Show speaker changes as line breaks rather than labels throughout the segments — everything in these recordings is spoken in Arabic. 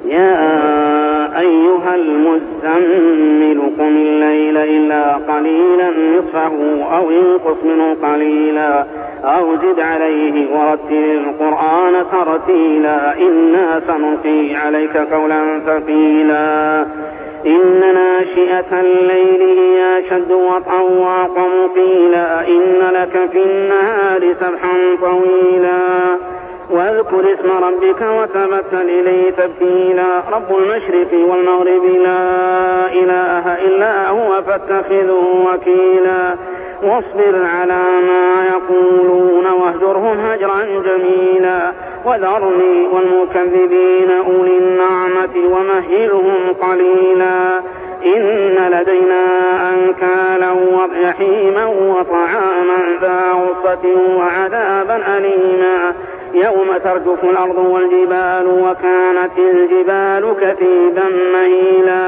يا أيها المزمل قم الليل إلا قليلا نصفه أو انقص منه قليلا أو زد عليه ورتل القرآن ترتيلا إنا سنلقي عليك قولا ثقيلا إن ناشئة الليل هي أشد وطئا وأقوم قيلا إن لك في النهار سبحا طويلا واذكر اسم ربك وتبتل إليه تبتيلا رب المشرق والمغرب لا إله إلا هو فاتخذه وكيلا واصبر على ما يقولون واهجرهم هجرا جميلا وذرني والمكذبين أولي النعمة ومهلهم قليلا إن لدينا أنكالا وجحيما وطعاما ذا غصة وعذابا أليما يوم ترجف الأرض والجبال وكانت الجبال كثيبا مهيلا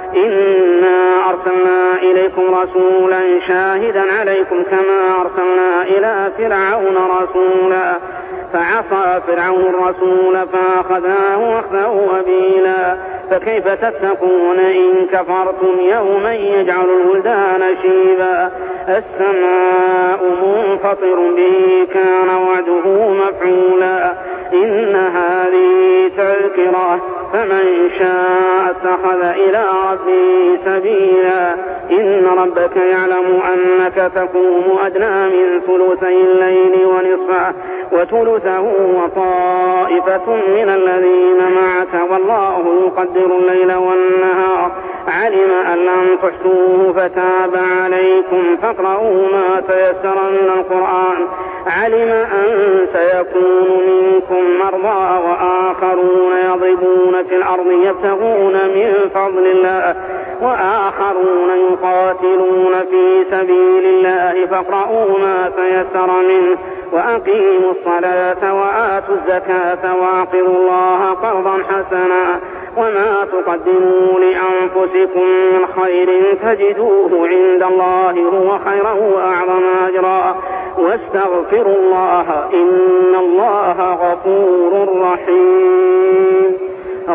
إنا أرسلنا إليكم رسولا شاهدا عليكم كما أرسلنا إلى فرعون رسولا فعصى فرعون الرسول فأخذناه أخذا وبيلا فكيف تتقون إن كفرتم يوما يجعل الولدان شيبا السماء منفطر به كان وعده مفعولا إن هذه تذكرة فمن شاء اتخذ إلى ربه سبيلا إن ربك يعلم أنك تقوم أدنى من ثلثي الليل ونصفه وثلثه وطائفة من الذين معك والله يقدر الليل والنهار علم أن لم تحصوه فتاب عليكم فاقرؤوا ما تيسر من القرآن علم أن سيكون منكم مرضى وآخرون يضربون في الأرض يبتغون من فضل الله وآخرون يقاتلون في سبيل الله فاقرؤوا ما تيسر منه وأقيموا الصلاة وآتوا الزكاة وأقرضوا الله قرضا حسنا وما تقدموا لأنفسكم من خير تجدوه عند الله هو خيرا وأعظم أجرا واستغفروا الله إن الله غفور رحيم.